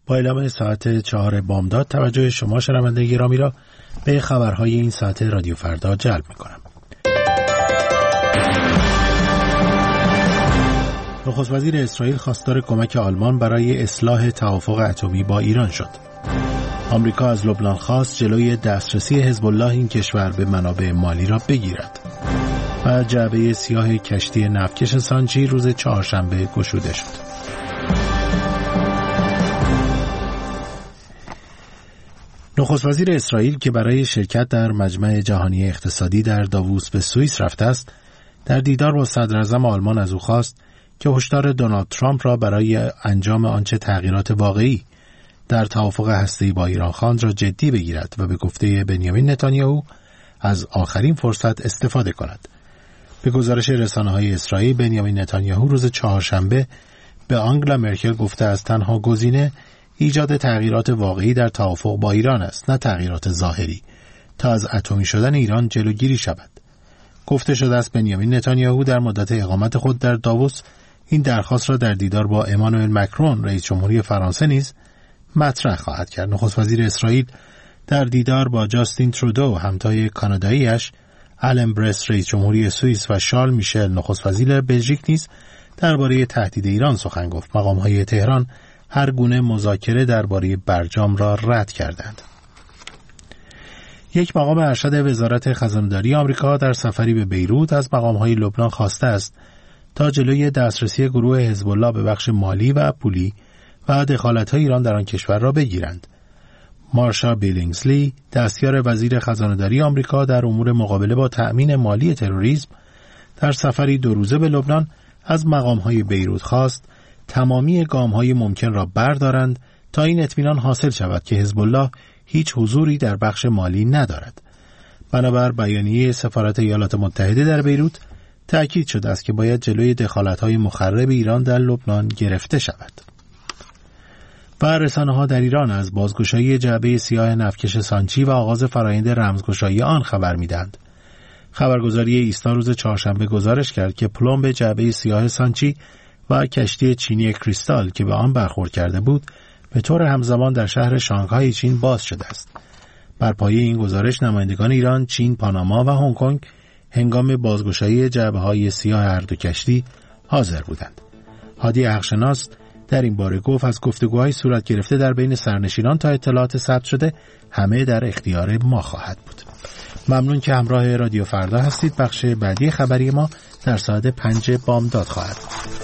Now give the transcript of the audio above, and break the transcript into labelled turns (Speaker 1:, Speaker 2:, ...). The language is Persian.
Speaker 1: با اعلام ساعت 4 بامداد توجه شما شنوندگان گرامی را به خبرهای این ساعت رادیو فردا جلب می‌کنم. نخست وزیر اسرائیل خواستار کمک آلمان برای اصلاح توافق اتمی با ایران شد. آمریکا از لبنان خواست جلوی دسترسی حزب الله این کشور به منابع مالی را بگیرد. و جعبه سیاه کشتی نفتکش سانچی روز چهارشنبه گشوده شد. نخست وزیر اسرائیل که برای شرکت در مجمع جهانی اقتصادی در داووس به سوئیس رفته است، در دیدار با صدر اعظم آلمان از او خواست که هشدار دونالد ترامپ را برای انجام آنچه تغییرات واقعی در توافق هسته‌ای با ایران خواند را جدی بگیرد و به گفته بنیامین نتانیاهو از آخرین فرصت استفاده کند. به گزارش رسانه‌های اسرائیل، بنیامین نتانیاهو روز چهارشنبه به آنگلا مرکل گفته است تنها گزینه ایجاد تغییرات واقعی در توافق با ایران است، نه تغییرات ظاهری، تا از اتمی شدن ایران جلوگیری شود. گفته شده است بنیامین نتانیاهو در مدت اقامت خود در داووس این درخواست را در دیدار با امانوئل مکرون رئیس جمهوری فرانسه نیز مطرح خواهد کرد. نخست وزیر اسرائیل در دیدار با جاستین ترودو همتای کانادایی‌اش، آلن برست رئیس جمهوری سوئیس و شارل میشل نخست وزیر بلژیک نیز درباره تهدید ایران سخن گفت. مقام‌های تهران هر گونه مذاکره درباره برجام را رد کردند. یک مقام ارشد وزارت خزانداری آمریکا در سفری به بیروت از مقام‌های لبنان خواسته است تا جلوی دسترسی گروه حزب الله به بخش مالی و پولی و دخالت‌های ایران در آن کشور را بگیرند. مارشا بیلینگزلی، دستیار وزیر خزانه‌داری آمریکا در امور مقابله با تأمین مالی تروریسم، در سفری 2 روزه به لبنان از مقام‌های بیروت خواست تمامی گام‌های ممکن را بردارند تا این اطمینان حاصل شود که حزب الله هیچ حضوری در بخش مالی ندارد. بنابر بیانیه سفارت ایالات متحده در بیروت تأکید شده است که باید جلوی دخالت‌های مخرب ایران در لبنان گرفته شود. و رسانه‌ها در ایران از بازگشایی جعبه سیاه نفتکش سانچی و آغاز فرآیند رمزگشایی آن خبر می‌دهند. خبرگزاری ایسنا روز چهارشنبه گزارش کرد که پلمب جعبه سیاه سانچی و کشتی چینی کریستال که به آن برخورد کرده بود به طور همزمان در شهر شانگهای چین باز شده است. بر پایه این گزارش نمایندگان ایران، چین، پاناما و هنگ کنگ هنگام بازگشایی جعبه‌های سیاه هر دو کشتی حاضر بودند. هادی حقشناس در این باره گفت از گفتگوهای صورت گرفته در بین سرنشینان تا اطلاعات ثبت شده همه در اختیار ما خواهد بود. ممنون که همراه رادیو فردا هستید. بخش بعدی خبری ما در ساعت 5 بامداد خواهد بود.